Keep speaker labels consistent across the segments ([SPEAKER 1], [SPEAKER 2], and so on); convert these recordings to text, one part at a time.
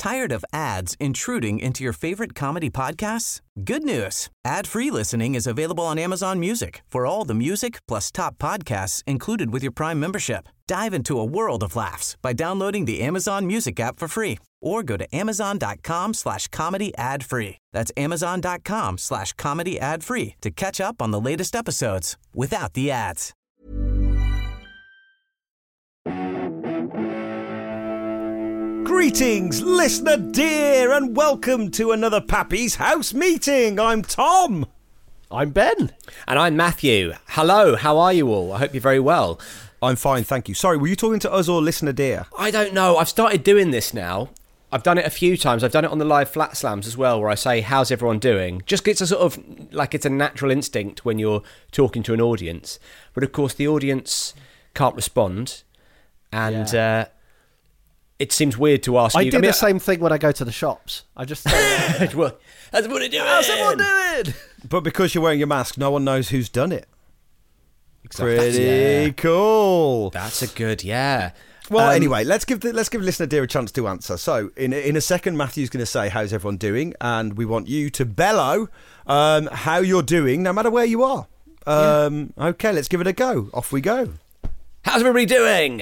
[SPEAKER 1] Tired of ads intruding into your favorite comedy podcasts? Good news. Ad-free listening is available on Amazon Music for all the music plus top podcasts included with your Prime membership. Dive into a world of laughs by downloading the Amazon Music app for free or go to amazon.com/comedy ad-free. That's amazon.com/comedy ad-free to catch up on the latest episodes without the ads.
[SPEAKER 2] Greetings, listener dear, and welcome to another Pappy's House Meeting. I'm Tom.
[SPEAKER 3] I'm Ben.
[SPEAKER 4] And I'm Matthew. Hello, how are you all? I hope you're very well.
[SPEAKER 2] I'm fine, thank you. Sorry, were you talking to us or listener dear?
[SPEAKER 4] I don't know. I've started doing this now. I've done it a few times. I've done it on the live Flat Slams as well, where I say, how's everyone doing? Just it's a sort of, like it's a natural instinct when you're talking to an audience. But of course, the audience can't respond. And it seems weird to ask you.
[SPEAKER 3] I do the same thing when I go to the shops. I just say,
[SPEAKER 4] well, how's everyone doing?
[SPEAKER 3] how's everyone doing?
[SPEAKER 2] But because you're wearing your mask, no one knows who's done it.
[SPEAKER 4] Exactly.
[SPEAKER 2] Pretty cool.
[SPEAKER 4] That's a good, yeah.
[SPEAKER 2] Well, anyway, let's give listener dear a chance to answer. So, in a second, Matthew's going to say, how's everyone doing? And we want you to bellow how you're doing, no matter where you are. Okay, let's give it a go. Off we go.
[SPEAKER 4] How's everybody doing?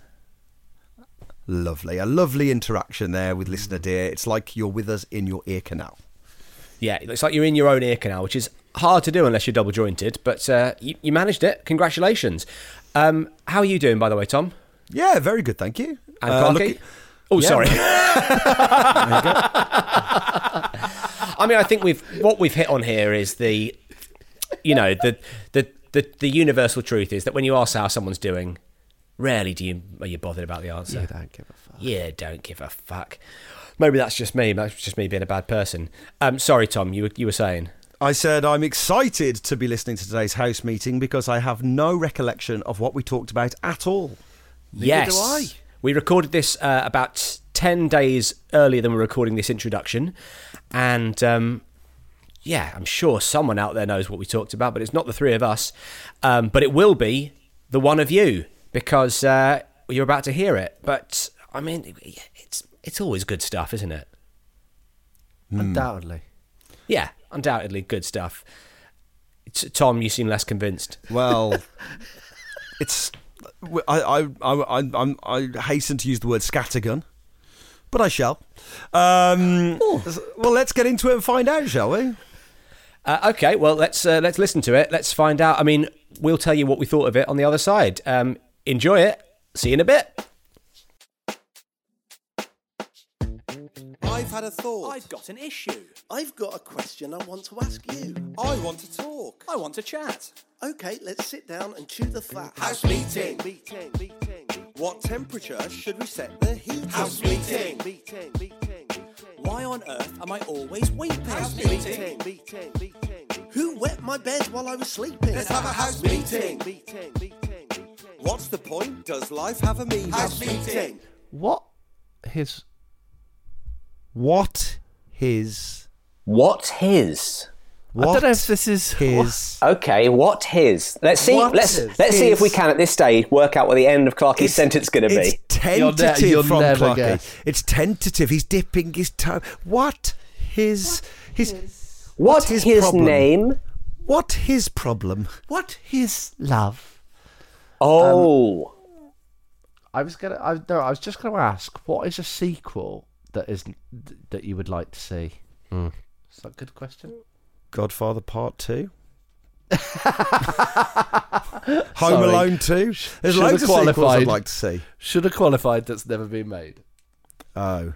[SPEAKER 2] Lovely. A lovely interaction there with listener dear. It's like you're with us in your ear canal.
[SPEAKER 4] Yeah, it's like you're in your own ear canal, which is hard to do unless you're double jointed, but you managed it. Congratulations. How are you doing, by the way, Tom?
[SPEAKER 2] Yeah, very good, thank you.
[SPEAKER 4] And Clarky? Sorry. I mean, I think what we've hit on here is the universal truth is that when you ask how someone's doing, rarely are you bothered about the answer.
[SPEAKER 3] You don't give a fuck.
[SPEAKER 4] Yeah, don't give a fuck. Maybe that's just me. That's just me being a bad person. Sorry, Tom, you were saying?
[SPEAKER 2] I said I'm excited to be listening to today's house meeting because I have no recollection of what we talked about at all.
[SPEAKER 4] Yes.
[SPEAKER 3] do I.
[SPEAKER 4] We recorded this about 10 days earlier than we're recording this introduction. And, I'm sure someone out there knows what we talked about, but it's not the three of us. But it will be the one of you, because you're about to hear it. But, I mean, it's always good stuff, isn't it?
[SPEAKER 3] Undoubtedly.
[SPEAKER 4] Yeah, undoubtedly good stuff. Tom, you seem less convinced.
[SPEAKER 2] Well, it's... I hasten to use the word scattergun, but I shall. Well, let's get into it and find out, shall we?
[SPEAKER 4] Okay, well, let's listen to it. Let's find out. I mean, we'll tell you what we thought of it on the other side. Enjoy it. See you in a bit.
[SPEAKER 5] I've had a thought.
[SPEAKER 6] I've got an issue.
[SPEAKER 5] I've got a question I want to ask you.
[SPEAKER 6] I want to talk. I want to chat.
[SPEAKER 5] Okay, let's sit down and chew the fat.
[SPEAKER 6] House meeting.
[SPEAKER 5] What temperature should we set the heat?
[SPEAKER 6] House meeting. Why on earth am I always weeping?
[SPEAKER 5] House meeting. Who wet my bed while I was sleeping?
[SPEAKER 6] Let's have a house meeting.
[SPEAKER 5] What's the point? Does life have a meaning?
[SPEAKER 6] House meeting.
[SPEAKER 3] What his... I don't know if this is
[SPEAKER 2] his...
[SPEAKER 4] Okay, what his? Let's see. Let's see if we can at this stage work out what the end of Clarky's sentence is going to be.
[SPEAKER 2] It's tentative
[SPEAKER 3] You'll
[SPEAKER 2] from
[SPEAKER 3] never
[SPEAKER 2] Clarky.
[SPEAKER 3] guess.
[SPEAKER 2] It's tentative. He's dipping his toe. What's his
[SPEAKER 4] problem? Name?
[SPEAKER 2] What his problem? What his love?
[SPEAKER 4] Oh.
[SPEAKER 3] I was just gonna ask, what is a sequel that you would like to see? Is that a good question?
[SPEAKER 2] Godfather Part 2. Home Alone 2. There's loads of sequels I'd like to see.
[SPEAKER 3] Should have qualified that's never been made.
[SPEAKER 2] Oh.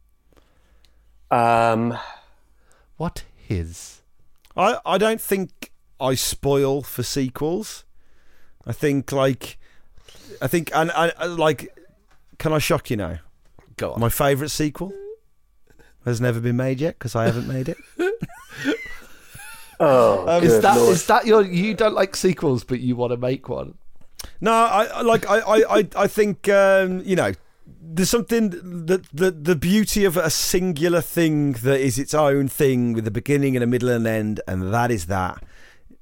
[SPEAKER 3] What his?
[SPEAKER 2] I don't think I spoil for sequels. I think can I shock you now?
[SPEAKER 3] Go on.
[SPEAKER 2] My favourite sequel has never been made yet because I haven't made it.
[SPEAKER 3] Is that you don't like sequels but you want to make one?
[SPEAKER 2] No, I think there's something that the beauty of a singular thing that is its own thing with a beginning and a middle and an end, and that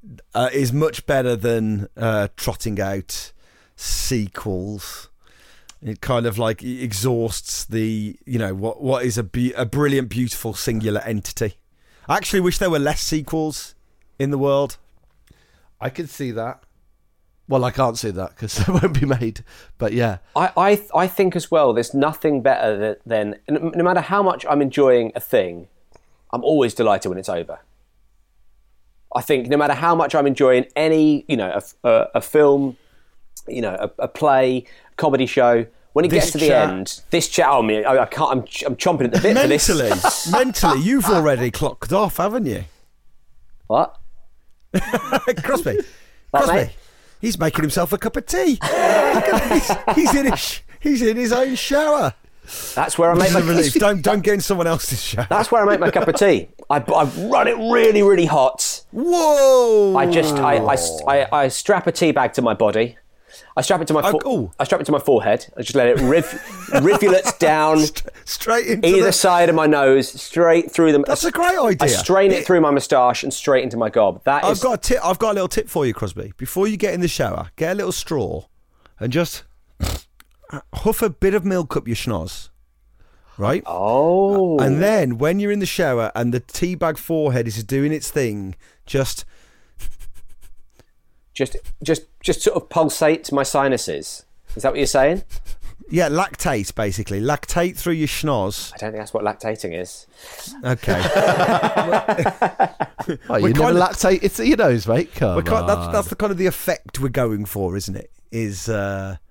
[SPEAKER 2] is much better than trotting out sequels. It kind of like exhausts the, what is a brilliant, beautiful singular entity. I actually wish there were less sequels in the world.
[SPEAKER 3] I could see that. Well, I can't see that because they won't be made. But yeah.
[SPEAKER 4] I think as well, there's nothing better than, no matter how much I'm enjoying a thing, I'm always delighted when it's over. I think no matter how much I'm enjoying any, a film, a play, comedy show, when it gets to the end, this chat, I can't. I'm chomping at the bit for this.
[SPEAKER 2] Mentally, you've already clocked off, haven't you?
[SPEAKER 4] What?
[SPEAKER 2] Crosby.
[SPEAKER 4] Mate?
[SPEAKER 2] He's making himself a cup of tea. He's in his own shower.
[SPEAKER 4] That's where I make my
[SPEAKER 2] relief. Don't get in someone else's shower.
[SPEAKER 4] That's where I make my cup of tea. I run it really, really hot.
[SPEAKER 2] Whoa!
[SPEAKER 4] I strap a tea bag to my body. I strap it to my I strap it to my forehead. I just let it rivulets down
[SPEAKER 2] straight into
[SPEAKER 4] either side of my nose, straight through them.
[SPEAKER 2] That's a great idea.
[SPEAKER 4] I strain it through my moustache and straight into my gob.
[SPEAKER 2] I've got a little tip for you, Crosby. Before you get in the shower, get a little straw and just huff a bit of milk up your schnoz. Right?
[SPEAKER 4] Oh.
[SPEAKER 2] And then when you're in the shower and the tea bag forehead is doing its thing, just sort of pulsate my sinuses. Is that what you're saying? Yeah, lactate, basically. Lactate through your schnoz.
[SPEAKER 4] I don't think that's what lactating is.
[SPEAKER 2] Okay.
[SPEAKER 3] You never lactate it's your nose, mate. Come on.
[SPEAKER 2] That's the kind of the effect we're going for, isn't it? Is that.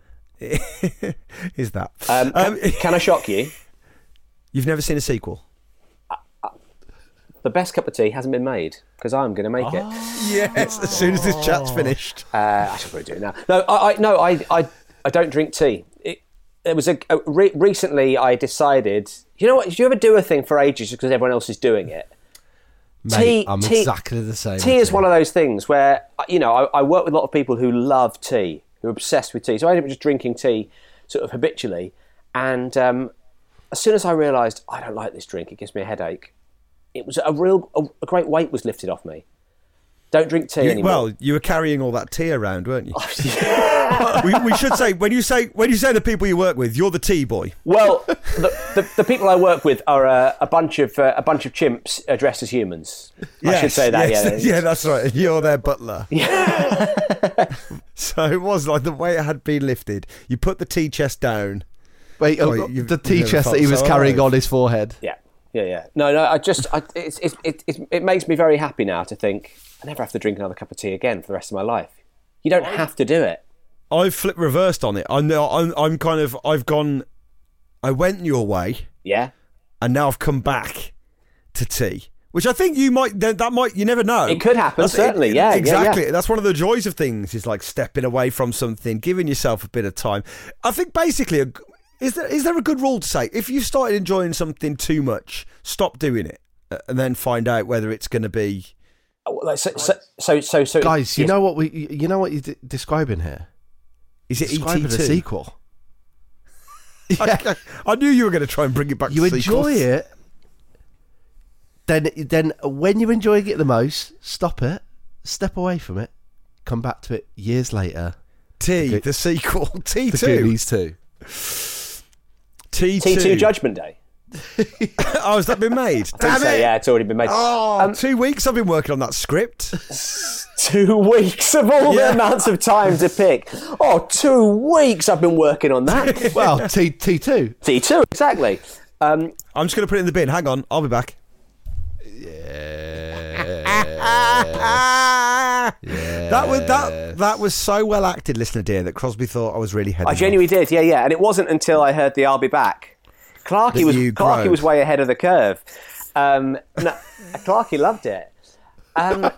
[SPEAKER 4] Can I shock you?
[SPEAKER 2] You've never seen a sequel?
[SPEAKER 4] The best cup of tea hasn't been made because I'm going to make it.
[SPEAKER 2] Yes, as soon as this chat's finished.
[SPEAKER 4] I should probably do it now. No, I don't drink tea. It was recently I decided. You know what? Did you ever do a thing for ages just because everyone else is doing it?
[SPEAKER 3] Mate, I'm exactly the same.
[SPEAKER 4] Tea is one of those things where I work with a lot of people who love tea, who are obsessed with tea. So I ended up just drinking tea sort of habitually, and as soon as I realised I don't like this drink, it gives me a headache. It was a great weight was lifted off me. Don't drink tea anymore.
[SPEAKER 2] Well, you were carrying all that tea around, weren't you? we should say when you say the people you work with, you're the tea boy.
[SPEAKER 4] Well, the people I work with are a bunch of chimps dressed as humans.
[SPEAKER 2] Yes,
[SPEAKER 4] I should say that.
[SPEAKER 2] Yes, yeah, that's right. You're their butler. Yeah. So it was like the weight had been lifted. You put the tea chest down.
[SPEAKER 3] Wait, the tea chest that he was carrying on his forehead.
[SPEAKER 4] Yeah. No. It makes me very happy now to think I never have to drink another cup of tea again for the rest of my life. You don't have to do it.
[SPEAKER 2] I've flipped reversed on it. I went your way.
[SPEAKER 4] Yeah.
[SPEAKER 2] And now I've come back to tea. Which I think you never know.
[SPEAKER 4] It could happen, certainly, yeah.
[SPEAKER 2] Exactly.
[SPEAKER 4] Yeah.
[SPEAKER 2] That's one of the joys of things, is like stepping away from something, giving yourself a bit of time. I think basically, is there a good rule to say, if you started enjoying something too much, stop doing it, and then find out whether it's going to be...
[SPEAKER 3] So guys, you know what you're describing here?
[SPEAKER 2] Is it
[SPEAKER 3] describing
[SPEAKER 2] ET2?
[SPEAKER 3] A sequel?
[SPEAKER 2] Yeah. I knew you were going to try and bring it back to sequels.
[SPEAKER 3] You enjoy it, then when you're enjoying it the most, stop it, step away from it, come back to it years later.
[SPEAKER 2] The sequel, T2.
[SPEAKER 3] The Goonies 2.
[SPEAKER 2] T2
[SPEAKER 4] Judgment Day.
[SPEAKER 2] Oh, has that been made? Damn it!
[SPEAKER 4] Yeah, it's already been made.
[SPEAKER 2] 2 weeks I've been working on that script.
[SPEAKER 4] 2 weeks of all the amounts of time to pick. 2 weeks I've been working on that.
[SPEAKER 3] Well, T2.
[SPEAKER 4] T2, exactly.
[SPEAKER 2] I'm just going to put it in the bin. Hang on, I'll be back. That was so well acted, listener dear, that Crosby thought I was really heading
[SPEAKER 4] I genuinely did, yeah. And it wasn't until I heard the "I'll be back." Clarky was way ahead of the curve. Clarky loved it. I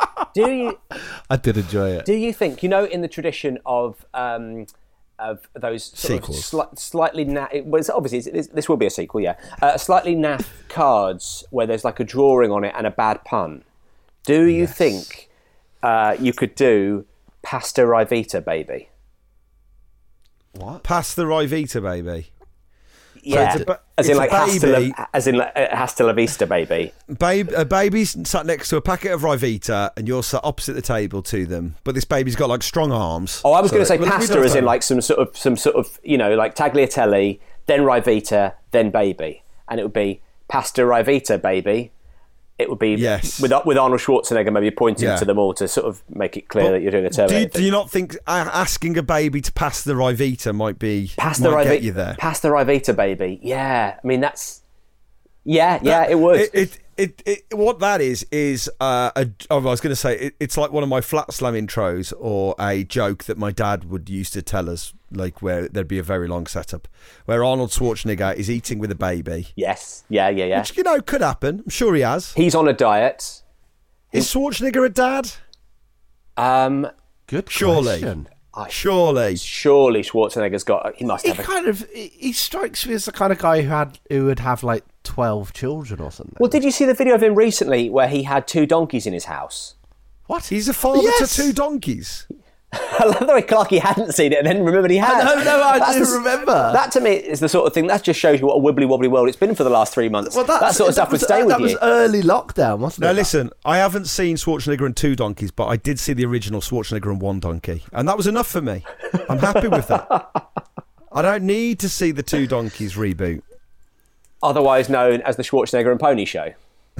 [SPEAKER 3] did enjoy it.
[SPEAKER 4] Do you think, in the tradition of those sort of slightly obviously this will be a sequel, yeah. Slightly naff cards where there's like a drawing on it and a bad pun. Do you think you could do Pasta Rivita, baby?
[SPEAKER 2] What? Pasta Rivita, baby.
[SPEAKER 4] Yeah,
[SPEAKER 2] it's a
[SPEAKER 4] as in
[SPEAKER 2] it's a
[SPEAKER 4] like
[SPEAKER 2] baby.
[SPEAKER 4] hasta la vista, baby.
[SPEAKER 2] A baby's sat next to a packet of Ryvita, and you're sat opposite the table to them. But this baby's got like strong arms.
[SPEAKER 4] Oh, I was going to say
[SPEAKER 2] Well,
[SPEAKER 4] pasta, as in like some sort of like tagliatelle, then Ryvita, then baby, and it would be pasta Ryvita, baby. It would be with Arnold Schwarzenegger maybe pointing to them all to sort of make it clear that you're doing a Terminator.
[SPEAKER 2] Do you not think asking a baby to pass the Ryvita might get you there?
[SPEAKER 4] Pass the Ryvita, baby. Yeah, I mean that's it would.
[SPEAKER 2] What that is I was going to say it's like one of my Flat Slam intros or a joke that my dad would used to tell us, like where there'd be a very long setup where Arnold Schwarzenegger is eating with a baby.
[SPEAKER 4] Yes, yeah.
[SPEAKER 2] Which could happen. I'm sure he has.
[SPEAKER 4] He's on a diet.
[SPEAKER 2] Is Schwarzenegger a dad?
[SPEAKER 3] Good
[SPEAKER 2] Surely.
[SPEAKER 3] question.
[SPEAKER 2] Surely
[SPEAKER 4] Schwarzenegger's got. He must have.
[SPEAKER 3] He strikes me as the kind of guy who would have like 12 children or something.
[SPEAKER 4] Well, did you see the video of him recently where he had 2 donkeys in his house?
[SPEAKER 3] What?
[SPEAKER 2] He's a father to 2 donkeys.
[SPEAKER 4] I love the way Clarky hadn't seen it and then remembered he had.
[SPEAKER 3] I do remember.
[SPEAKER 4] That to me is the sort of thing that just shows you what a wibbly wobbly world it's been for the last 3 months. Well, that sort of stuff would stay with you.
[SPEAKER 3] That was early lockdown, wasn't it?
[SPEAKER 2] Now listen, I haven't seen Schwarzenegger and 2 donkeys, but I did see the original Schwarzenegger and 1 donkey, and that was enough for me. I'm happy with that. I don't need to see the 2 donkeys reboot.
[SPEAKER 4] Otherwise known as the Schwarzenegger and Pony Show.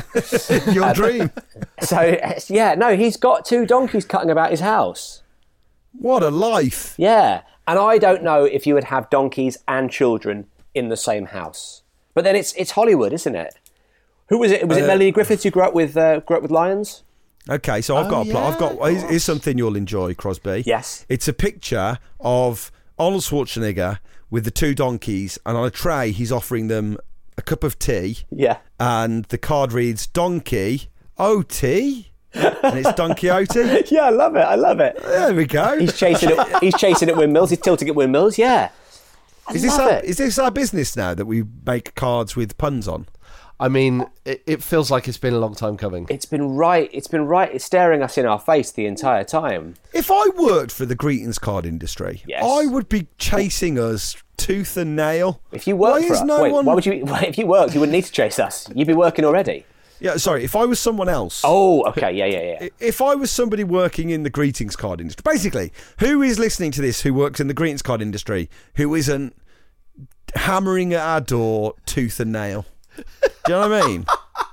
[SPEAKER 2] Your dream.
[SPEAKER 4] So he's got 2 donkeys cutting about his house.
[SPEAKER 2] What a life.
[SPEAKER 4] Yeah, and I don't know if you would have donkeys and children in the same house. But then it's Hollywood, isn't it? Who was it? Was it Melanie Griffiths who grew up with lions?
[SPEAKER 2] Okay, so I've got here's something you'll enjoy, Crosby.
[SPEAKER 4] Yes.
[SPEAKER 2] It's a picture of Arnold Schwarzenegger with the 2 donkeys, and on a tray he's offering them a cup of tea.
[SPEAKER 4] Yeah.
[SPEAKER 2] And the card reads Donkey OT. And it's Don Quixote.
[SPEAKER 4] Yeah, I love it.
[SPEAKER 2] There we go.
[SPEAKER 4] He's chasing at windmills. He's tilting at windmills. Yeah.
[SPEAKER 2] Is this our business now that we make cards with puns on?
[SPEAKER 3] I mean, it feels like it's been a long time coming.
[SPEAKER 4] It's been right. It's staring us in our face the entire time.
[SPEAKER 2] If I worked for the greetings card industry,
[SPEAKER 4] yes,
[SPEAKER 2] I would be chasing us tooth and nail.
[SPEAKER 4] If you worked for us, why would you? If you worked, you wouldn't need to chase us. You'd be working already.
[SPEAKER 2] Yeah, sorry, if I was someone else...
[SPEAKER 4] Oh, okay, yeah.
[SPEAKER 2] If I was somebody working in the greetings card industry... Basically, who is listening to this who works in the greetings card industry who isn't hammering at our door tooth and nail? Do you know what I mean?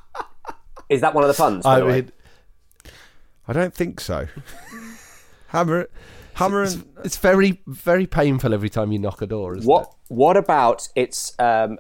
[SPEAKER 4] Is that one of the puns, by the way?
[SPEAKER 2] I don't think so. Hammer and...
[SPEAKER 3] It's very, very painful every time you knock a door, isn't it?
[SPEAKER 4] What about it's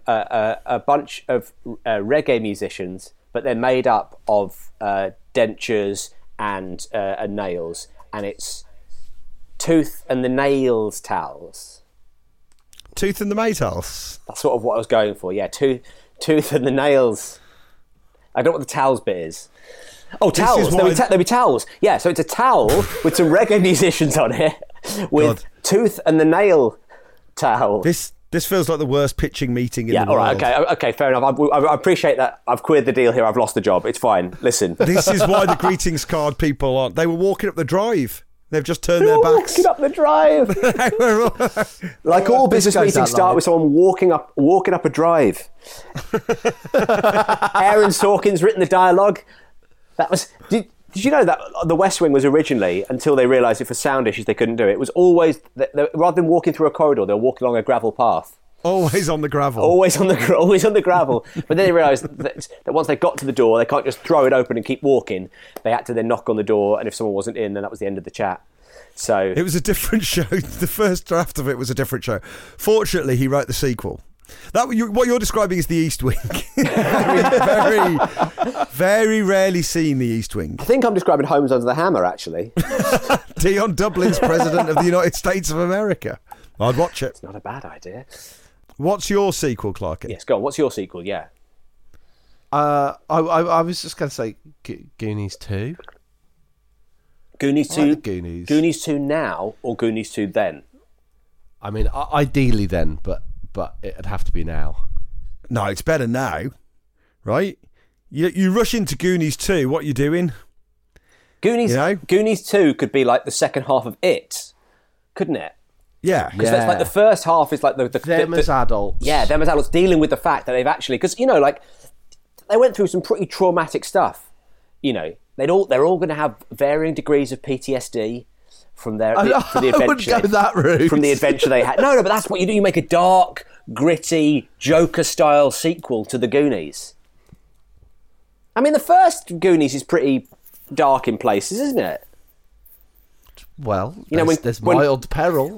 [SPEAKER 4] a bunch of reggae musicians... but they're made up of dentures and nails, and it's Tooth and the Nails Towels.
[SPEAKER 2] Tooth and the Maytals?
[SPEAKER 4] That's sort of what I was going for, yeah. Tooth and the Nails. I don't know what the towels bit is. Oh, towels. There'll be towels. Yeah, so it's a towel with some reggae musicians on it with Tooth and the Nail Towels.
[SPEAKER 2] This feels like the worst pitching meeting in the world.
[SPEAKER 4] Yeah, all right, okay, fair enough. I appreciate that. I've queered the deal here. I've lost the job. It's fine. Listen.
[SPEAKER 2] This is why the greetings card people aren't. They were walking up the drive. They've just turned their backs.
[SPEAKER 4] Walking up the drive. Like all business meetings start with someone walking up a drive. Aaron Sorkin's written the dialogue. That was... Did you know that The West Wing was originally, until they realised it for sound issues they couldn't do it, was always, rather than walking through a corridor, they were walking along a gravel path.
[SPEAKER 2] Always on the gravel.
[SPEAKER 4] Always on the gravel. But then they realised that once they got to the door, they can't just throw it open and keep walking. They had to then knock on the door, and if someone wasn't in, then that was the end of the chat. So
[SPEAKER 2] it was a different show. The first draft of it was a different show. Fortunately, he wrote the sequel. What you're describing is the East Wing. very, very rarely seen the East Wing.
[SPEAKER 4] I think I'm describing Homes Under the Hammer, actually.
[SPEAKER 2] Dion Dublin's president of the United States of America. I'd watch it.
[SPEAKER 4] It's not a bad idea.
[SPEAKER 2] What's your sequel, Clarky?
[SPEAKER 4] Yes, go on. What's your sequel? Yeah.
[SPEAKER 3] I was just going to say Goonies 2.
[SPEAKER 4] Goonies 2.
[SPEAKER 3] Like Goonies.
[SPEAKER 4] Goonies 2 now or Goonies 2 then?
[SPEAKER 3] I mean, ideally then, but it'd have to be now.
[SPEAKER 2] No, it's better now, right? You rush into Goonies 2, what are you doing?
[SPEAKER 4] Goonies 2 could be like the second half of It, couldn't it?
[SPEAKER 2] Yeah.
[SPEAKER 4] Because that's like the first half is like the
[SPEAKER 3] them as adults.
[SPEAKER 4] Yeah, them as adults dealing with the fact that they've actually, because like they went through some pretty traumatic stuff. They're all going to have varying degrees of PTSD from the adventure.
[SPEAKER 3] I wouldn't go that route.
[SPEAKER 4] From the adventure they had. No, but that's what you do. You make a dark, gritty, Joker-style sequel to the Goonies. I mean, the first Goonies is pretty dark in places, isn't it?
[SPEAKER 3] Well, there's mild peril.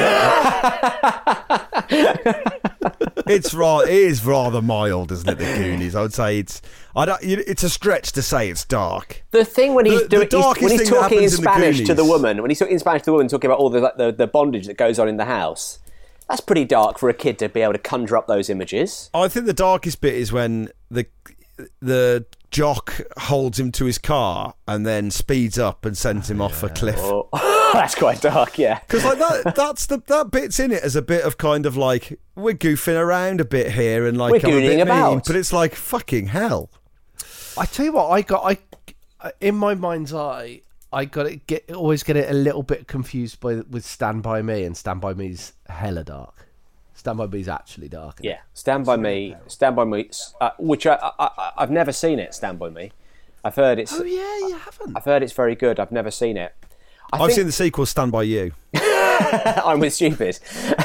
[SPEAKER 2] It is rather mild, isn't it? The Goonies. I would say it's a stretch to say it's dark.
[SPEAKER 4] The thing when he's talking in Spanish to the woman, talking about all the bondage that goes on in the house, that's pretty dark for a kid to be able to conjure up those images.
[SPEAKER 2] I think the darkest bit is when the jock holds him to his car and then speeds up and sends him off a cliff.
[SPEAKER 4] Oh. That's quite dark, yeah.
[SPEAKER 2] Because that bit's in it as a bit of kind of like we're goofing around a bit here and like
[SPEAKER 4] we're
[SPEAKER 2] I'm a bit
[SPEAKER 4] about.
[SPEAKER 2] mean, but it's like fucking hell.
[SPEAKER 3] I tell you what, I in my mind's eye, I always get it a little bit confused with Stand By Me, and Stand By Me's hella dark. Stand By Me's actually dark.
[SPEAKER 4] Yeah, Stand By Me, which I've never seen it. Stand By Me, I've heard it's.
[SPEAKER 3] Oh yeah, you haven't.
[SPEAKER 4] I've heard it's very good. I've never seen it.
[SPEAKER 2] I've seen the sequel, Stand By You.
[SPEAKER 4] I'm with stupid.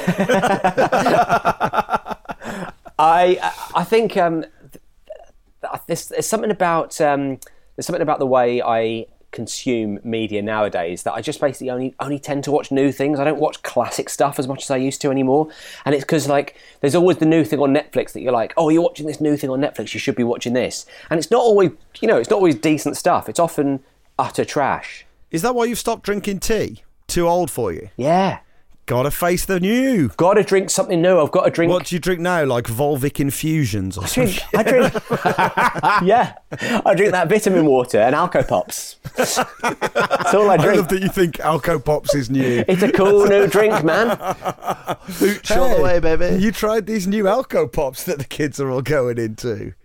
[SPEAKER 4] I think there's something about the way I consume media nowadays that I just basically only tend to watch new things. I don't watch classic stuff as much as I used to anymore. And it's because like there's always the new thing on Netflix that you're like, oh, you're watching this new thing on Netflix, you should be watching this. And it's not always decent stuff. It's often utter trash.
[SPEAKER 2] Is that why you've stopped drinking tea? Too old for you?
[SPEAKER 4] Yeah.
[SPEAKER 2] Gotta face the new.
[SPEAKER 4] Gotta drink something new. I've got to drink.
[SPEAKER 2] What do you drink now? Like Volvic infusions or something?
[SPEAKER 4] I drink. Yeah. I drink that vitamin water and Alco Pops. That's all I drink.
[SPEAKER 2] I love that you think Alco Pops is new.
[SPEAKER 4] It's a cool new drink, man.
[SPEAKER 3] Hooch all the way, baby.
[SPEAKER 2] You tried these new Alco Pops that the kids are all going into.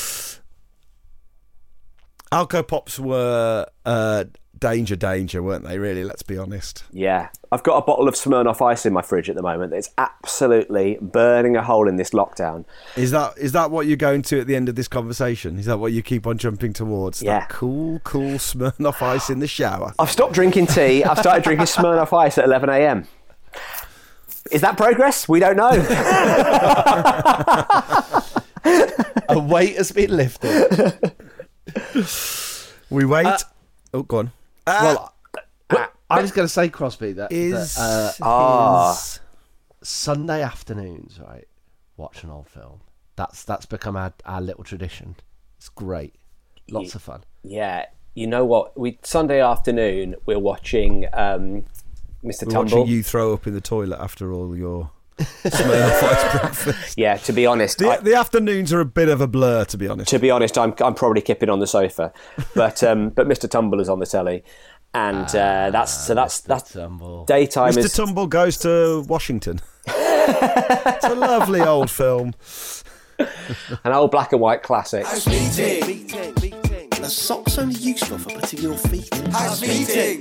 [SPEAKER 2] Alco Pops were danger, weren't they, really? Let's be honest.
[SPEAKER 4] Yeah. I've got a bottle of Smirnoff Ice in my fridge at the moment that's absolutely burning a hole in this lockdown.
[SPEAKER 2] Is that what you're going to at the end of this conversation? Is that what you keep on jumping towards?
[SPEAKER 4] Yeah.
[SPEAKER 2] That cool Smirnoff Ice in the shower.
[SPEAKER 4] I've stopped drinking tea. I've started drinking Smirnoff Ice at 11 a.m. Is that progress? We don't know.
[SPEAKER 3] A weight has been lifted.
[SPEAKER 2] We wait. Go on.
[SPEAKER 3] Well, I was going to say, Crosby, that Sunday afternoons, right? Watch an old film. That's become our little tradition. It's great. Lots of fun.
[SPEAKER 4] Yeah. You know what? Sunday afternoon, we're watching Mr. Tumble.
[SPEAKER 2] Watching you throw up in the toilet after all your Smirnoff Ice breakfast.
[SPEAKER 4] Yeah, to be honest.
[SPEAKER 2] The afternoons are a bit of a blur, to be honest.
[SPEAKER 4] To be honest, I'm probably kipping on the sofa. But Mr. Tumble is on the telly. And that's
[SPEAKER 3] Tumble.
[SPEAKER 4] Daytime.
[SPEAKER 2] Mr. Tumble goes to Washington. It's a lovely old film.
[SPEAKER 4] An old black and white classic.
[SPEAKER 5] House meeting. Are socks only useful for putting your feet in? House meeting.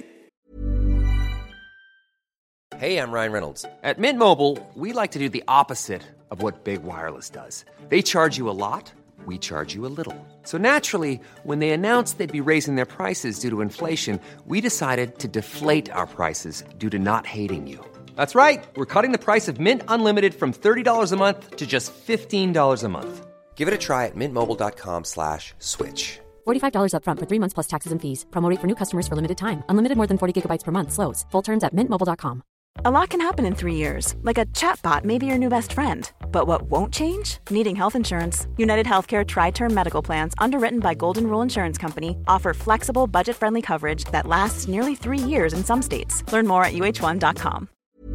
[SPEAKER 7] Hey, I'm Ryan Reynolds. At Mint Mobile, we like to do the opposite of what Big Wireless does. They charge you a lot, we charge you a little. So naturally, when they announced they'd be raising their prices due to inflation, we decided to deflate our prices due to not hating you. That's right. We're cutting the price of Mint Unlimited from $30 a month to just $15 a month. Give it a try at mintmobile.com/switch.
[SPEAKER 8] $45 up front for 3 months plus taxes and fees. Promo rate for new customers for limited time. Unlimited more than 40 gigabytes per month. Slows full terms at mintmobile.com.
[SPEAKER 9] A lot can happen in 3 years, like a chatbot may be your new best friend. But what won't change? Needing health insurance. United Healthcare Tri-Term Medical Plans, underwritten by Golden Rule Insurance Company, offer flexible, budget-friendly coverage that lasts nearly 3 years in some states. Learn more at uh1.com.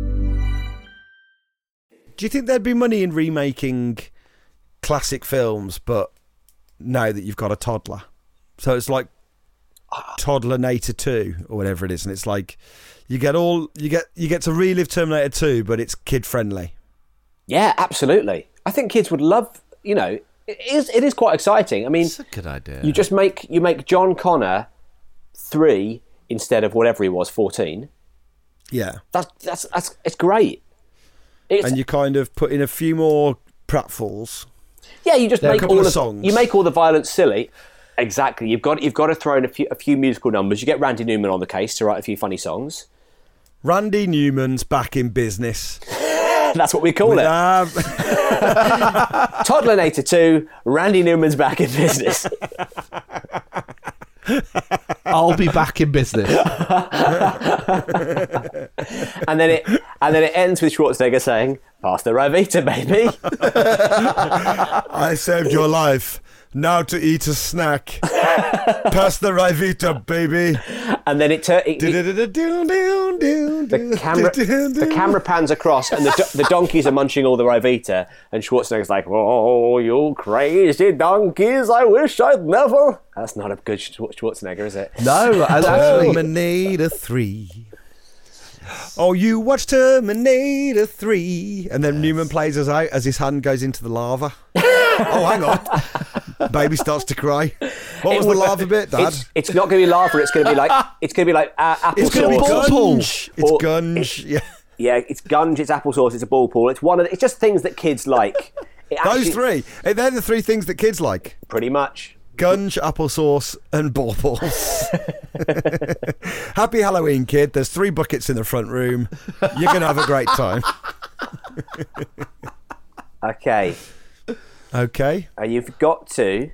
[SPEAKER 2] Do you think there'd be money in remaking classic films, but now that you've got a toddler? So it's like Toddlernator 2 or whatever it is, and it's like you get to relive Terminator 2, but it's kid friendly.
[SPEAKER 4] Yeah, absolutely. I think kids would love. It is quite exciting. I mean,
[SPEAKER 3] it's a good idea.
[SPEAKER 4] You make John Connor 3 instead of whatever he was, 14.
[SPEAKER 2] Yeah.
[SPEAKER 4] That's it's great.
[SPEAKER 2] And you kind of put in a few more pratfalls.
[SPEAKER 4] Yeah, you just make all the
[SPEAKER 2] songs.
[SPEAKER 4] You make all the violence silly. Exactly. You've got to throw in a few musical numbers. You get Randy Newman on the case to write a few funny songs.
[SPEAKER 2] Randy Newman's back in business.
[SPEAKER 4] That's what we call it. Toddlernator 2, Randy Newman's back in business.
[SPEAKER 3] I'll be back in business.
[SPEAKER 4] and then it ends with Schwarzenegger saying, "Pass the Rivita, baby."
[SPEAKER 2] I saved your life. Now to eat a snack. Pass the Rivita, baby.
[SPEAKER 4] And then the camera pans across, and the donkeys are munching all the Rivita, and Schwarzenegger's like, "Oh, you crazy donkeys! I wish I'd never." That's not a good Schwarzenegger, is it?
[SPEAKER 3] No, actually,
[SPEAKER 2] Terminator 3. Oh, you watch Terminator 3. And then Newman plays us out as his hand goes into the lava. Oh, hang on. Baby starts to cry. What was the lava bit, Dad?
[SPEAKER 4] It's not going to be lava. It's going to be like applesauce.
[SPEAKER 2] It's going to be gunge. It's gunge. Yeah.
[SPEAKER 4] Yeah, it's gunge. It's applesauce. It's a ball pool. It's just things that kids like.
[SPEAKER 2] Those three. They're the three things that kids like.
[SPEAKER 4] Pretty much.
[SPEAKER 2] Gunge, applesauce, and ball balls. Happy Halloween, kid. There's 3 buckets in the front room. You're going to have a great time.
[SPEAKER 4] Okay. You've got to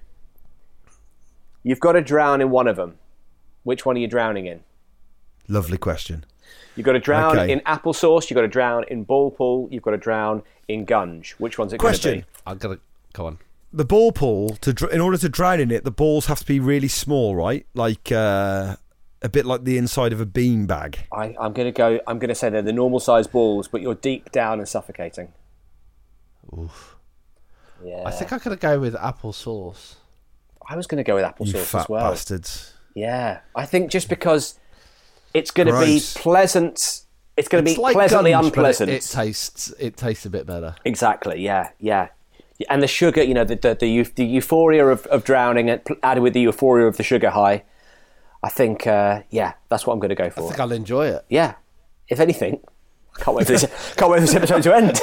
[SPEAKER 4] drown in one of them. Which one are you drowning in?
[SPEAKER 2] Lovely question.
[SPEAKER 4] You've got to drown in applesauce. You've got to drown in ball pool. You've got to drown in gunge. Which one's it going to be?
[SPEAKER 3] I'm going to go on.
[SPEAKER 2] The ball pool, in order to drown in it, the balls have to be really small, right? Like a bit like the inside of a bean bag.
[SPEAKER 4] I'm going to say they're the normal size balls, but you're deep down and suffocating.
[SPEAKER 3] Oof.
[SPEAKER 4] Yeah.
[SPEAKER 3] I think I'm going to go with applesauce.
[SPEAKER 4] I was going to go with applesauce
[SPEAKER 2] You fat
[SPEAKER 4] as well.
[SPEAKER 2] bastards.
[SPEAKER 4] Yeah, I think just because it's going to be pleasant. It's going to be
[SPEAKER 3] like
[SPEAKER 4] pleasantly
[SPEAKER 3] gunge,
[SPEAKER 4] unpleasant.
[SPEAKER 3] It tastes a bit better.
[SPEAKER 4] Exactly. Yeah. And the sugar, the euphoria of drowning, added with the euphoria of the sugar high. I think, that's what I'm going to go for.
[SPEAKER 3] I think I'll enjoy it.
[SPEAKER 4] Yeah. If anything, I can't wait for this episode to end.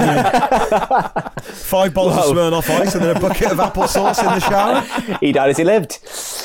[SPEAKER 2] 5 bottles of Smirnoff Ice and then a bucket of applesauce in the shower.
[SPEAKER 4] He died as he lived.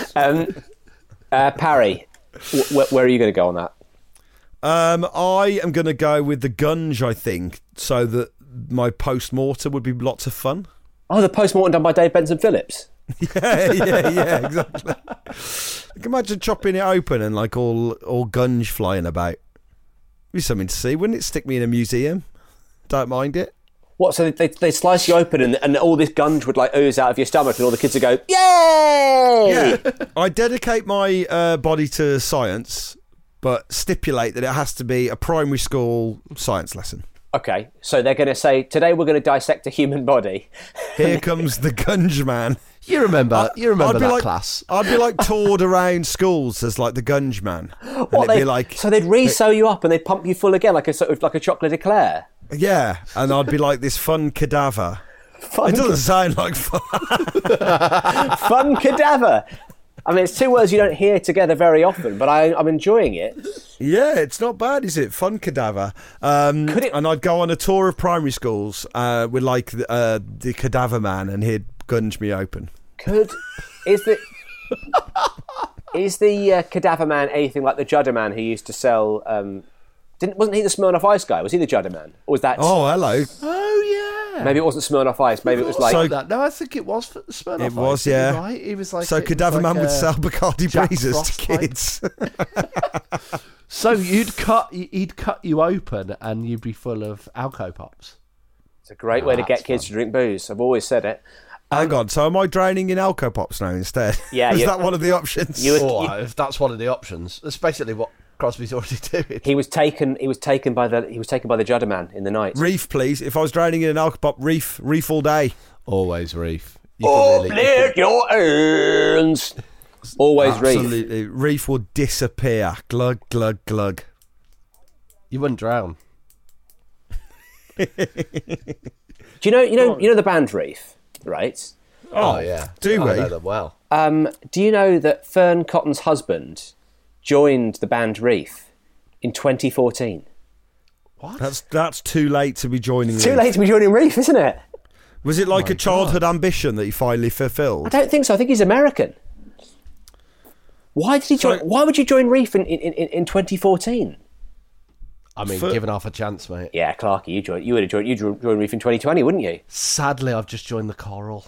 [SPEAKER 4] Parry, where are you going to go on that?
[SPEAKER 2] I am going to go with the gunge, I think, so that my post-mortem would be lots of fun.
[SPEAKER 4] Oh, the post-mortem done by Dave Benson Phillips.
[SPEAKER 2] Yeah, exactly. I can imagine chopping it open and like all gunge flying about. It'd be something to see, wouldn't it? Stick me in a museum. Don't mind it.
[SPEAKER 4] What? So they slice you open and all this gunge would like ooze out of your stomach, and all the kids would go, "Yay!"
[SPEAKER 2] Yeah. I dedicate my body to science, but stipulate that it has to be a primary school science lesson.
[SPEAKER 4] Okay, so they're going to say, today we're going to dissect a human body.
[SPEAKER 2] Here comes the gunge man.
[SPEAKER 3] You remember that class.
[SPEAKER 2] I'd be like toured around schools as like the gunge man.
[SPEAKER 4] So they'd re-sew you up and they'd pump you full again, like a sort of like a chocolate eclair.
[SPEAKER 2] Yeah, and I'd be like this fun cadaver. It doesn't sound like fun.
[SPEAKER 4] Fun cadaver. I mean, it's 2 words you don't hear together very often, but I'm enjoying it.
[SPEAKER 2] Yeah, it's not bad, is it? Fun cadaver. And I'd go on a tour of primary schools with like the cadaver man, and he'd gunge me open.
[SPEAKER 4] Is the cadaver man anything like the Judder man who used to sell? Wasn't he the Smirnoff Ice guy? Was he the Judder man? Or was that?
[SPEAKER 2] Oh, hello.
[SPEAKER 3] Oh yeah.
[SPEAKER 4] Maybe it wasn't Smirnoff Ice. Maybe it was like.
[SPEAKER 3] No, I think it was for Smirnoff Ice.
[SPEAKER 2] It was, yeah.
[SPEAKER 3] Right? He was like.
[SPEAKER 2] So cadaver man would sell Bacardi
[SPEAKER 3] Jack
[SPEAKER 2] Breezers
[SPEAKER 3] Frost
[SPEAKER 2] to kids.
[SPEAKER 3] So he'd cut you open and you'd be full of Alco Pops.
[SPEAKER 4] It's a great way to get kids to drink booze. I've always said it.
[SPEAKER 2] Hang on, so am I drowning in Alco Pops now instead?
[SPEAKER 4] Yeah.
[SPEAKER 2] Is that one of the options?
[SPEAKER 3] If that's one of the options, that's basically what Crosby's already doing.
[SPEAKER 4] He was taken by the Judder man in the night.
[SPEAKER 2] Reef, please. If I was drowning in an Alco Pop, reef all day.
[SPEAKER 3] Always reef.
[SPEAKER 4] Lift your hands. Always reef.
[SPEAKER 2] Absolutely. Reef will disappear. Glug, glug, glug.
[SPEAKER 3] You wouldn't drown.
[SPEAKER 4] Do you know the band Reef, right?
[SPEAKER 3] Oh yeah.
[SPEAKER 2] Do we?
[SPEAKER 3] I know them well.
[SPEAKER 4] Do you know that Fern Cotton's husband joined the band Reef in 2014.
[SPEAKER 3] What?
[SPEAKER 2] That's too late to be joining.
[SPEAKER 4] Too
[SPEAKER 2] Reef.
[SPEAKER 4] late to be joining Reef, isn't it?
[SPEAKER 2] Was it like a childhood ambition that he finally fulfilled?
[SPEAKER 4] I don't think so. I think he's American. Why did he join? Why would you join Reef in 2014?
[SPEAKER 3] I mean, given half a chance, mate.
[SPEAKER 4] Yeah, Clarky, you would have joined Reef in 2020, wouldn't you?
[SPEAKER 3] Sadly, I've just joined the Coral.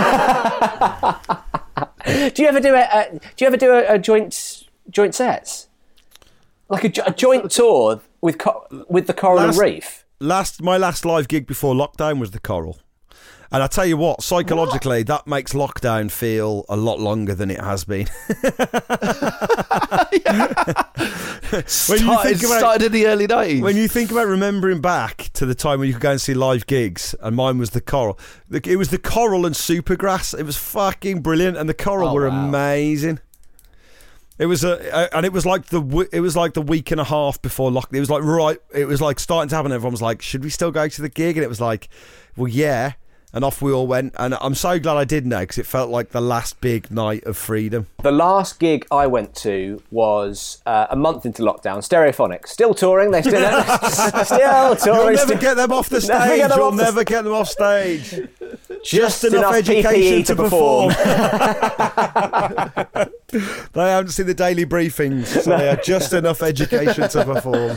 [SPEAKER 4] Do you ever do a joint sets? Like a joint tour with the Coral and Reef?
[SPEAKER 2] My last live gig before lockdown was the Coral. And I tell you what, psychologically, that makes lockdown feel a lot longer than it has been.
[SPEAKER 3] Started in the early 90s.
[SPEAKER 2] When you think about remembering back to the time when you could go and see live gigs, and mine was the Coral. It was the Coral and Supergrass. It was fucking brilliant, and the Coral were amazing. It was and it was like the week and a half before lockdown. It was like starting to happen. Everyone was like, "Should we still go to the gig?" And it was like, "Well, yeah." And off we all went, and I'm so glad I did now because it felt like the last big night of freedom.
[SPEAKER 4] The last gig I went to was a month into lockdown. Stereophonics, still touring. They're still touring.
[SPEAKER 2] You'll never get them off the stage. You'll never get them off stage. Just enough education
[SPEAKER 4] PPE to perform.
[SPEAKER 2] They haven't seen the daily briefings, so they are just enough education to perform.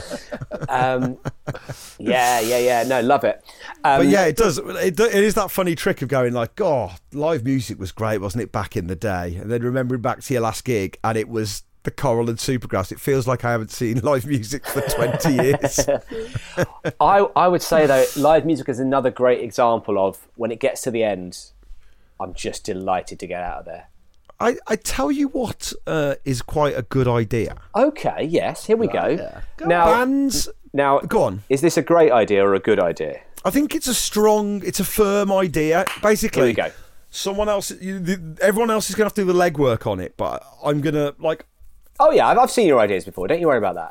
[SPEAKER 4] Yeah. No, love it.
[SPEAKER 2] But yeah, it does. It is that funny trick of going like, "Oh, live music was great, wasn't it, back in the day?" And then remembering back to your last gig, and it was the Coral and Supergrass. It feels like I haven't seen live music for 20 years.
[SPEAKER 4] I would say, though, live music is another great example of when it gets to the end, I'm just delighted to get out of there.
[SPEAKER 2] I tell you what is quite a good idea.
[SPEAKER 4] Okay, yes, here we go.
[SPEAKER 3] Yeah.
[SPEAKER 4] Now,
[SPEAKER 2] go on.
[SPEAKER 4] Is this a great idea or a good idea?
[SPEAKER 2] I think it's a firm idea. Basically,
[SPEAKER 4] Here we go.
[SPEAKER 2] Someone else, everyone else is going to have to do the legwork on it, but I'm going to, like...
[SPEAKER 4] Oh, yeah, I've seen your ideas before. Don't you worry about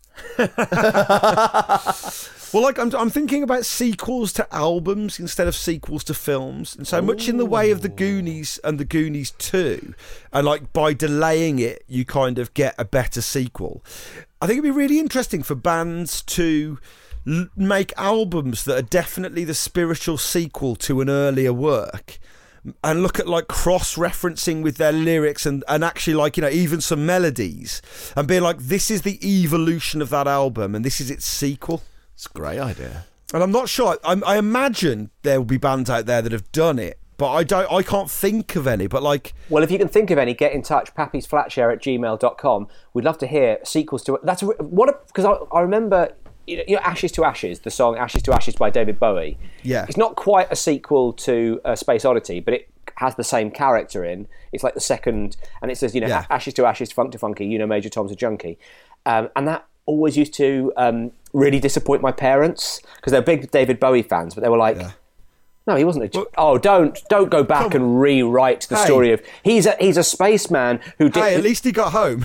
[SPEAKER 4] that.
[SPEAKER 2] Well, like, I'm thinking about sequels to albums instead of sequels to films. And so much in the way of The Goonies and The Goonies 2. And, like, by delaying it, you kind of get a better sequel. I think it'd be really interesting for bands to make albums that are definitely the spiritual sequel to an earlier work, and look at like cross-referencing with their lyrics and actually like, you know, even some melodies, and being like, this is the evolution of that album and this is its sequel.
[SPEAKER 3] It's a great idea.
[SPEAKER 2] And I'm not sure, I imagine there will be bands out there that have done it, but I can't think of any. But like,
[SPEAKER 4] well, if you can think of any, get in touch. pappysflatshare@gmail.com. We'd love to hear sequels to it. Because I remember, you know, Ashes to Ashes, the song Ashes to Ashes by David Bowie.
[SPEAKER 2] Yeah.
[SPEAKER 4] It's not quite a sequel to Space Oddity, but it has the same character in. It's like the second, and it says, you know,
[SPEAKER 2] Yeah.
[SPEAKER 4] Ashes to Ashes, Funk to Funky, you know, Major Tom's a junkie. And that always used to really disappoint my parents, because they're big David Bowie fans, but they were like, no, he wasn't don't go back and rewrite the story of he's a spaceman who did.
[SPEAKER 2] Hey, at least he got home.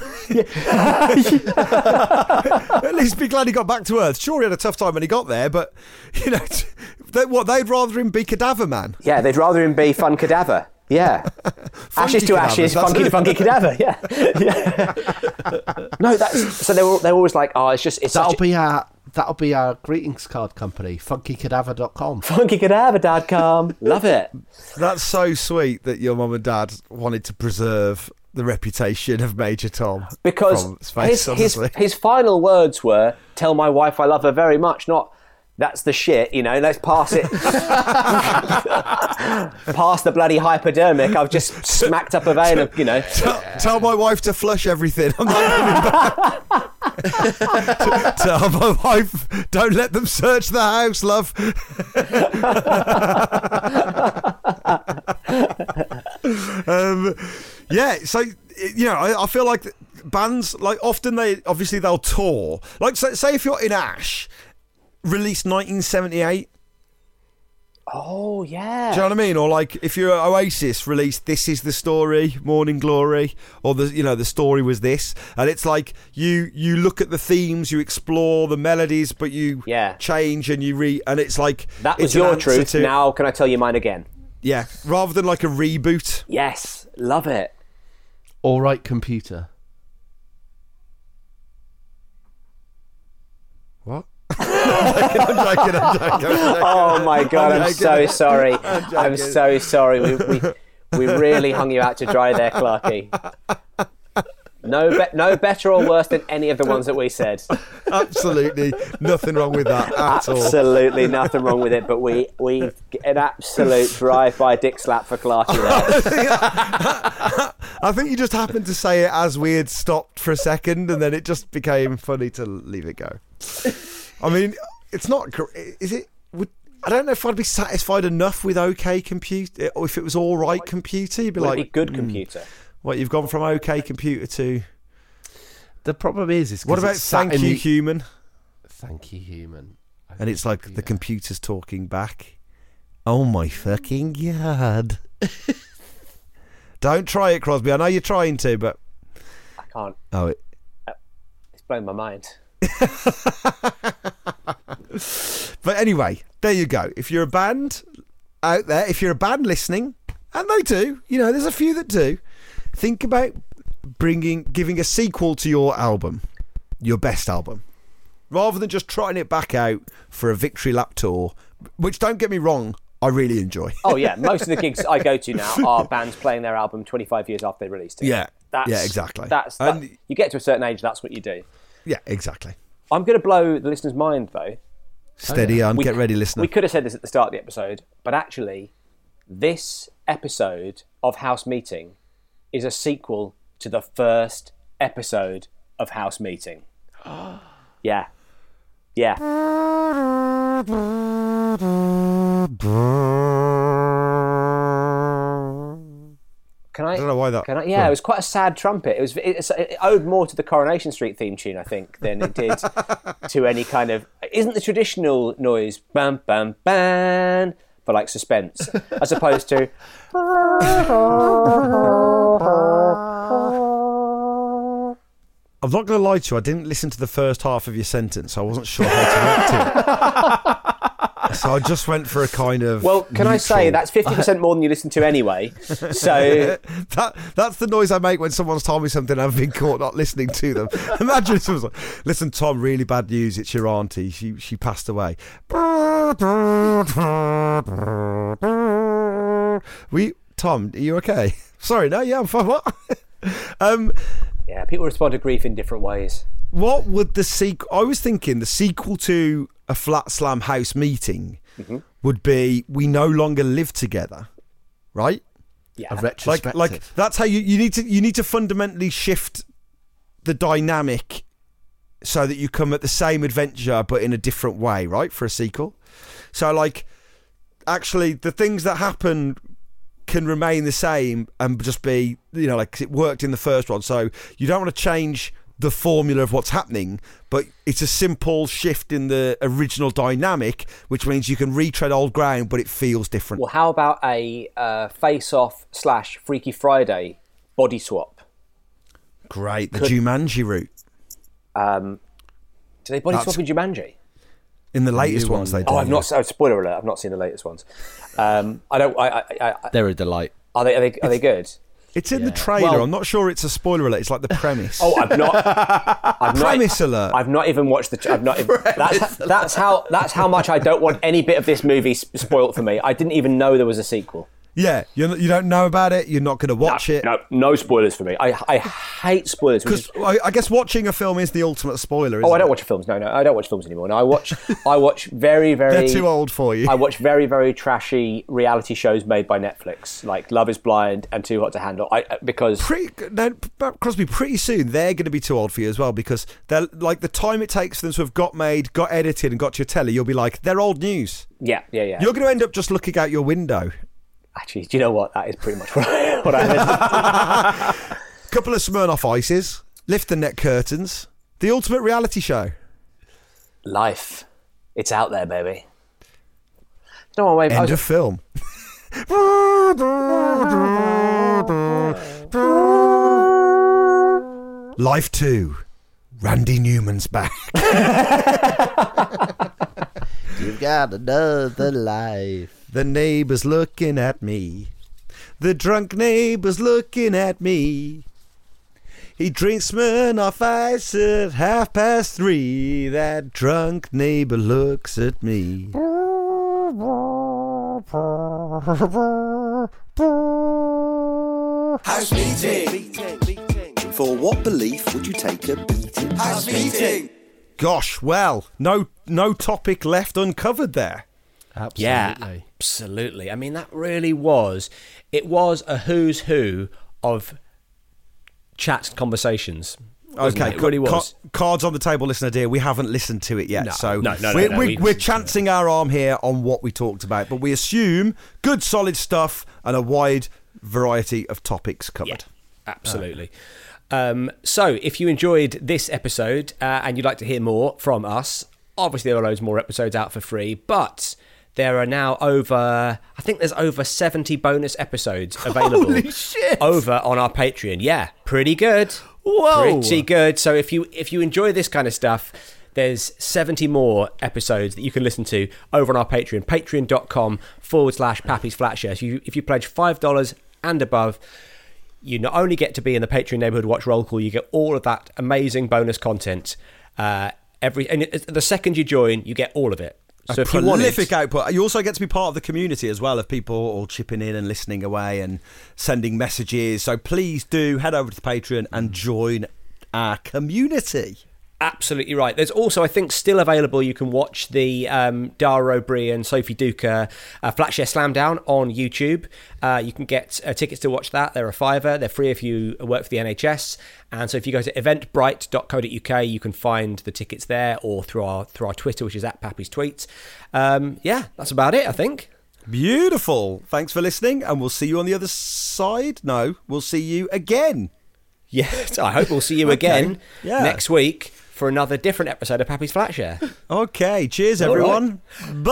[SPEAKER 2] At least be glad he got back to Earth. Sure, he had a tough time when he got there, but you know, they'd rather him be Cadaver Man.
[SPEAKER 4] Yeah, they'd rather him be Fun Cadaver. Yeah. Ashes to Ashes, Funky to Funky Cadaver. Yeah. No, so they were always like, oh,
[SPEAKER 3] That'll be our greetings card company, funkycadaver.com.
[SPEAKER 4] Funkycadaver.com. Love it.
[SPEAKER 2] That's so sweet that your mum and dad wanted to preserve the reputation of Major Tom.
[SPEAKER 4] Because
[SPEAKER 2] from Space,
[SPEAKER 4] his final words were, tell my wife I love her very much, not that's the shit, you know, let's pass it. Pass the bloody hypodermic. I've just smacked up a vein of, you know.
[SPEAKER 2] Tell my wife to flush everything. I'm not coming back. Tell my wife, don't let them search the house, love. Yeah, so, you know, I feel like bands, like, often they'll tour. Like, say if you're in Ash, released 1978.
[SPEAKER 4] Oh, yeah.
[SPEAKER 2] Do you know what I mean? Or like if you're Oasis, released This Is the Story, Morning Glory, or the story was this. And it's like you look at the themes, you explore the melodies, but you change and and it's like
[SPEAKER 4] that was your truth. Now can I tell you mine again?
[SPEAKER 2] Yeah, rather than like a reboot.
[SPEAKER 4] Yes, love it.
[SPEAKER 3] All right, computer.
[SPEAKER 2] What? I'm joking.
[SPEAKER 10] Oh my God, I'm so sorry. I'm so sorry. We really hung you out to dry there, Clarky. No better or worse than any of the ones that we said.
[SPEAKER 2] Absolutely nothing wrong with that at all.
[SPEAKER 10] Absolutely nothing wrong with it, but we an absolute drive-by dick slap for Clarky there.
[SPEAKER 2] I think you just happened to say it as we had stopped for a second, and then it just became funny to leave it go. I mean, it's not... Is it... I don't know if I'd be satisfied enough with OK Computer, or if it was all right computer. You'd be like,
[SPEAKER 10] be good computer.
[SPEAKER 2] What, you've gone from OK Computer to...
[SPEAKER 3] The problem is
[SPEAKER 2] what about Thank You Human?
[SPEAKER 3] Thank You Human.
[SPEAKER 2] And it's like the computer's talking back. Oh my fucking God. Don't try it, Crosby. I know you're trying to, but...
[SPEAKER 10] I can't.
[SPEAKER 2] Oh,
[SPEAKER 10] it's blown my mind.
[SPEAKER 2] But anyway, there you go. If you're a band out there, if you're a band listening, and they do, there's a few that do, think about giving a sequel to your album, your best album, rather than just trotting it back out for a victory lap tour, which, don't get me wrong, I really enjoy.
[SPEAKER 10] Oh yeah, most of the gigs I go to now are bands playing their album 25 years after they released it.
[SPEAKER 2] Yeah, exactly.
[SPEAKER 10] You get to a certain age, that's what you do.
[SPEAKER 2] Yeah, exactly.
[SPEAKER 10] I'm going to blow the listener's mind, though.
[SPEAKER 2] Steady on, get ready, listener.
[SPEAKER 10] We could have said this at the start of the episode, but actually, this episode of House Meeting is a sequel to the first episode of House Meeting. Yeah. I don't
[SPEAKER 2] know why that...
[SPEAKER 10] it was quite a sad trumpet. It owed more to the Coronation Street theme tune, I think, than it did to any kind of... Isn't the traditional noise bam, bam, bam for like suspense, as opposed to...
[SPEAKER 2] I'm not going to lie to you, I didn't listen to the first half of your sentence. I wasn't sure how to react to it. So I just went for a kind of...
[SPEAKER 10] Well, can I say that's 50% more than you listen to anyway? So
[SPEAKER 2] that's the noise I make when someone's told me something and I've been caught not listening to them. Imagine if someone's like, listen, Tom, really bad news. It's your auntie. She passed away. Tom, are you okay? Sorry, no, yeah, I'm fine. What?
[SPEAKER 10] Yeah, people respond to grief in different ways.
[SPEAKER 2] What would the sequel... I was thinking the sequel to a Flat Slam House Meeting would be We No Longer Live Together, right?
[SPEAKER 10] Yeah.
[SPEAKER 3] A retrospective.
[SPEAKER 2] Like that's how you need to fundamentally shift the dynamic so that you come at the same adventure but in a different way, right? For a sequel. So like actually the things that happen can remain the same and just be, like it worked in the first one. So you don't want to change the formula of what's happening, but it's a simple shift in the original dynamic, which means you can retread old ground, but it feels different.
[SPEAKER 10] Well, how about a Face-Off / Freaky Friday body swap?
[SPEAKER 2] Great, the Jumanji route.
[SPEAKER 10] Do they body swap in Jumanji?
[SPEAKER 2] In the latest ones, they do.
[SPEAKER 10] Oh, I've not. Spoiler alert! I've not seen the latest ones. I don't.
[SPEAKER 3] They're a delight.
[SPEAKER 10] Are they good?
[SPEAKER 2] It's in the trailer. Well, I'm not sure it's a spoiler alert. It's like the premise.
[SPEAKER 10] Oh, I've
[SPEAKER 2] premise alert.
[SPEAKER 10] I've not even watched the. I've not. That's how much I don't want any bit of this movie spoiled for me. I didn't even know there was a sequel.
[SPEAKER 2] Yeah, you don't know about it. You're not going to watch it.
[SPEAKER 10] No spoilers for me. I hate spoilers.
[SPEAKER 2] Because I guess watching a film is the ultimate spoiler. Isn't
[SPEAKER 10] I don't watch films. No, I don't watch films anymore. No, I watch very, very.
[SPEAKER 2] They're too old for you.
[SPEAKER 10] I watch very, very trashy reality shows made by Netflix, like Love Is Blind and Too Hot to Handle.
[SPEAKER 2] Crosby, pretty soon they're going to be too old for you as well, because they're like the time it takes for them to have got made, got edited, and got to your telly. You'll be like, they're old news.
[SPEAKER 10] Yeah.
[SPEAKER 2] You're going to end up just looking out your window.
[SPEAKER 10] Actually, do you know what? That is pretty much what I meant.
[SPEAKER 2] Couple of Smirnoff Ices, lift the net curtains, the ultimate reality show.
[SPEAKER 10] Life. It's out there, baby. No, wait,
[SPEAKER 2] End of film. Life 2. Randy Newman's back.
[SPEAKER 3] You've got another life.
[SPEAKER 2] The neighbour's looking at me. The drunk neighbour's looking at me. He drinks Smirnoff Ice at 3:30. That drunk neighbour looks at me.
[SPEAKER 5] House meeting. For what belief would you take a beating? House meeting.
[SPEAKER 2] Gosh, well, no topic left uncovered there.
[SPEAKER 3] Absolutely.
[SPEAKER 4] Yeah, absolutely. I mean, that really was. It was a who's who of chat conversations.
[SPEAKER 2] Okay,
[SPEAKER 4] it really was.
[SPEAKER 2] Cards on the table, listener dear. We haven't listened to it yet,
[SPEAKER 4] No.
[SPEAKER 2] we're chancing our arm here on what we talked about, but we assume good, solid stuff and a wide variety of topics covered.
[SPEAKER 4] Yeah, absolutely. So, if you enjoyed this episode and you'd like to hear more from us, obviously there are loads more episodes out for free, but there are now I think there's over 70 bonus episodes available.
[SPEAKER 3] Holy shit.
[SPEAKER 4] Over on our Patreon. Yeah, pretty good.
[SPEAKER 3] Whoa.
[SPEAKER 4] Pretty good. So if you enjoy this kind of stuff, there's 70 more episodes that you can listen to over on our Patreon, patreon.com/Pappy's Flatshare. So if you pledge $5 and above, you not only get to be in the Patreon Neighborhood Watch roll call, you get all of that amazing bonus content. And the second you join, you get all of it. So if you want
[SPEAKER 2] prolific output. You also get to be part of the community as well, of people all chipping in and listening away and sending messages. So please do head over to the Patreon and join our community.
[SPEAKER 4] Absolutely right. There's also, I think, still available, you can watch the Dara O'Brien and Sophie Duker Flatshare Slamdown on YouTube. You can get tickets to watch that. They're a $5. They're free if you work for the NHS. And so if you go to eventbrite.co.uk, you can find the tickets there, or through our Twitter, which is @Pappy's Tweets. Yeah, that's about it, I think.
[SPEAKER 2] Beautiful. Thanks for listening, and we'll see you on the other side. No, we'll see you again.
[SPEAKER 4] Yes, I hope we'll see you again next week for another different episode of Pappy's Flatshare.
[SPEAKER 2] Okay, cheers everyone. Right.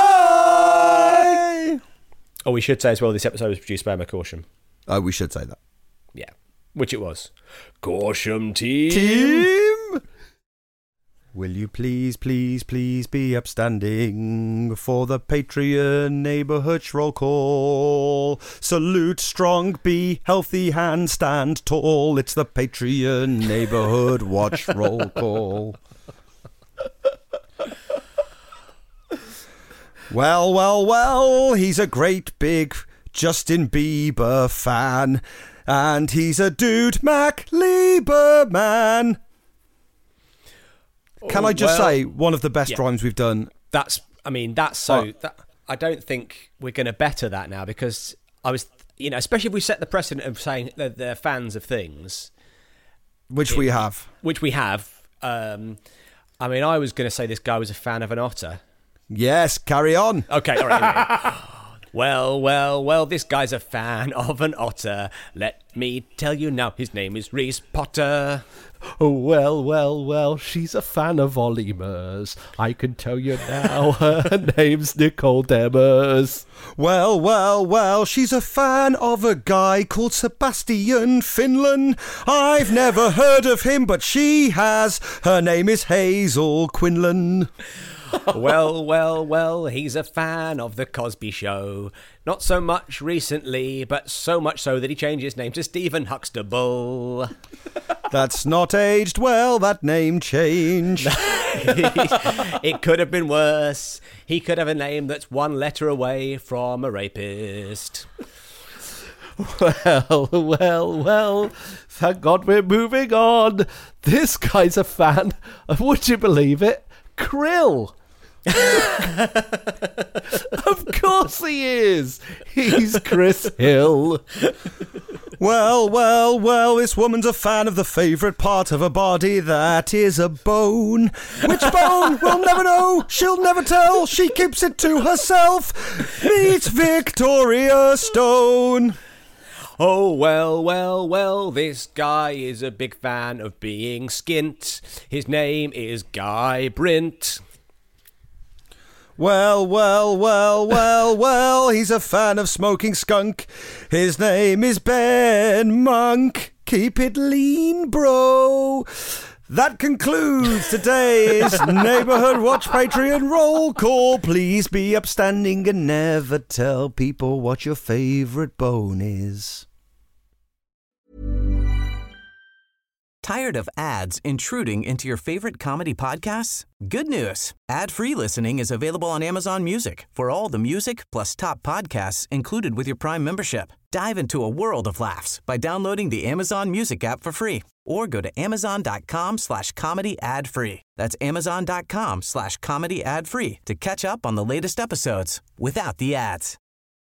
[SPEAKER 2] Bye!
[SPEAKER 4] Oh, we should say as well, this episode was produced by Emma Corsham.
[SPEAKER 2] Oh, we should say that.
[SPEAKER 4] Yeah, which it was. Corsham team!
[SPEAKER 2] Will you please be upstanding for the Patreon Neighborhood Roll Call? Salute strong, be healthy, and stand tall. It's the Patreon Neighborhood Watch Roll Call. Well, he's a great big Justin Bieber fan, and he's a dude Mac Lieberman. Can I just say, one of the best rhymes we've done?
[SPEAKER 4] I don't think we're going to better that now, because I was, especially if we set the precedent of saying that they're fans of things.
[SPEAKER 2] Which we have.
[SPEAKER 4] I was going to say this guy was a fan of an otter.
[SPEAKER 2] Yes, carry on.
[SPEAKER 4] Okay, all right. Well, this guy's a fan of an otter. Let me tell you now, his name is Reese Potter.
[SPEAKER 3] Oh, well, she's a fan of Ollie Murs. I can tell you now, her name's Nicole Demers.
[SPEAKER 2] Well, she's a fan of a guy called Sebastian Finlan. I've never heard of him, but she has. Her name is Hazel Quinlan.
[SPEAKER 4] Well, he's a fan of The Cosby Show. Not so much recently, but so much so that he changed his name to Stephen Huxtable.
[SPEAKER 2] That's not aged well, that name change.
[SPEAKER 4] It could have been worse. He could have a name that's one letter away from a rapist.
[SPEAKER 3] Well, thank God we're moving on. This guy's a fan of, would you believe it, Krill. Of course he is. He's Chris Hill.
[SPEAKER 2] Well, this woman's a fan of the favourite part of her body, that is a bone. Which bone? We'll never know. She'll never tell. She keeps it to herself. Meet Victoria Stone.
[SPEAKER 4] Oh, well, this guy is a big fan of being skint. His name is Guy Brint.
[SPEAKER 2] Well, he's a fan of smoking skunk. His name is Ben Monk. Keep it lean, bro. That concludes today's Neighborhood Watch Patreon roll call. Please be upstanding and never tell people what your favourite bone is.
[SPEAKER 1] Tired of ads intruding into your favorite comedy podcasts? Good news. Ad-free listening is available on Amazon Music for all the music plus top podcasts included with your Prime membership. Dive into a world of laughs by downloading the Amazon Music app for free or go to amazon.com/comedy ad-free. That's amazon.com/comedy ad-free to catch up on the latest episodes without the ads.